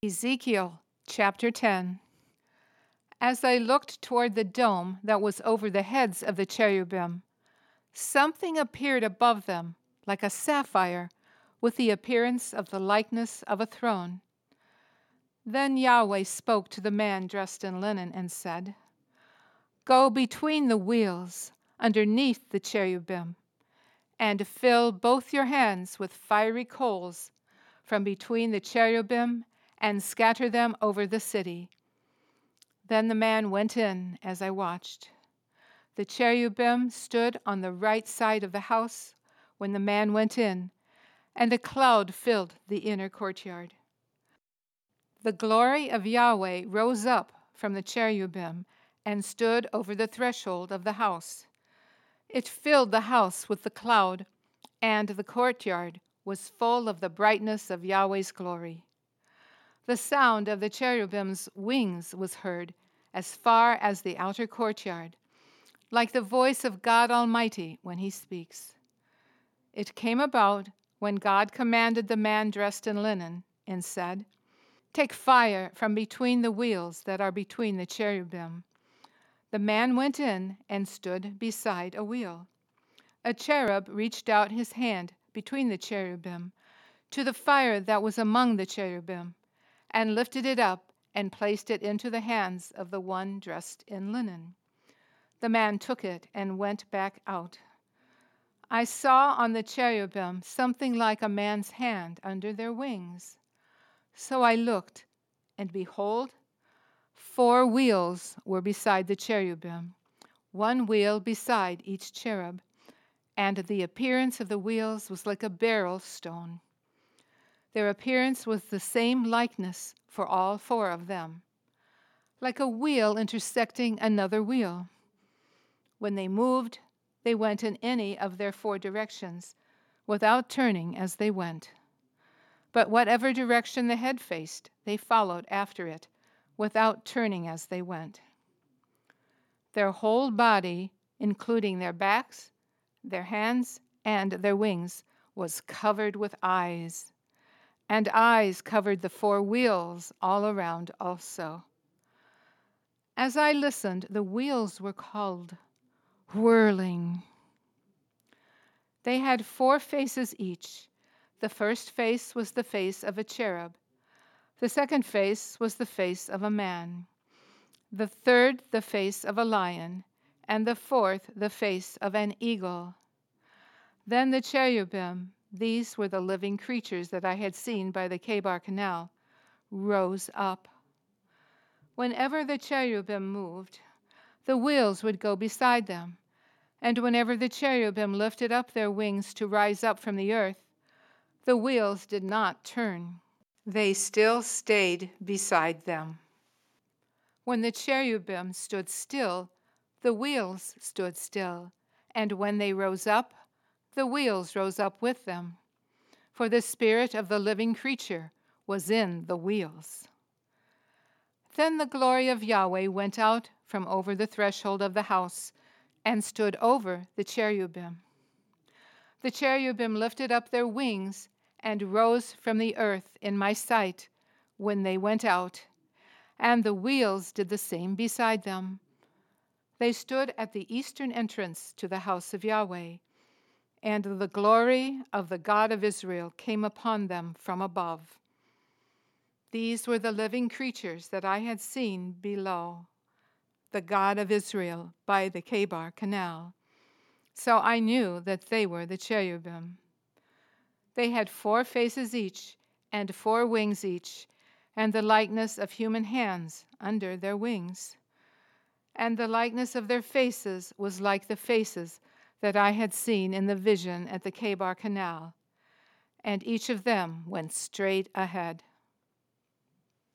Ezekiel chapter 10. As I looked toward the dome that was over the heads of the cherubim, something appeared above them like a sapphire with the appearance of the likeness of a throne. Then Yahweh spoke to the man dressed in linen and said, "Go between the wheels underneath the cherubim, and fill both your hands with fiery coals from between the cherubim and scatter them over the city." Then the man went in as I watched. The cherubim stood on the right side of the house when the man went in, and a cloud filled the inner courtyard. The glory of Yahweh rose up from the cherubim and stood over the threshold of the house. It filled the house with the cloud, and the courtyard was full of the brightness of Yahweh's glory. The sound of the cherubim's wings was heard as far as the outer courtyard, like the voice of God Almighty when he speaks. It came about when God commanded the man dressed in linen and said, "Take fire from between the wheels that are between the cherubim." The man went in and stood beside a wheel. A cherub reached out his hand between the cherubim to the fire that was among the cherubim, and lifted it up and placed it into the hands of the one dressed in linen. The man took it and went back out. I saw on the cherubim something like a man's hand under their wings. So I looked, and behold, 4 wheels were beside the cherubim, 1 wheel beside each cherub, and the appearance of the wheels was like a beryl stone. Their appearance was the same likeness for all 4 of them, like a wheel intersecting another wheel. When they moved, they went in any of their 4 directions, without turning as they went. But whatever direction the head faced, they followed after it, without turning as they went. Their whole body, including their backs, their hands, and their wings, was covered with eyes, and eyes covered the 4 wheels all around also. As I listened, the wheels were called whirling. They had 4 faces each. The first face was the face of a cherub. The second face was the face of a man. The third, the face of a lion. And the fourth, the face of an eagle. Then the cherubim, these were the living creatures that I had seen by the Chebar Canal, rose up. Whenever the cherubim moved, the wheels would go beside them. And whenever the cherubim lifted up their wings to rise up from the earth, the wheels did not turn. They still stayed beside them. When the cherubim stood still, the wheels stood still. And when they rose up, the wheels rose up with them. For the spirit of the living creature was in the wheels. Then the glory of Yahweh went out from over the threshold of the house and stood over the cherubim. The cherubim lifted up their wings and rose from the earth in my sight when they went out, and the wheels did the same beside them. They stood at the eastern entrance to the house of Yahweh, and the glory of the God of Israel came upon them from above. These were the living creatures that I had seen below the God of Israel by the Chebar Canal. So I knew that they were the cherubim. They had 4 faces each, and 4 wings each, and the likeness of human hands under their wings. And the likeness of their faces was like the faces that I had seen in the vision at the Chebar Canal, and each of them went straight ahead.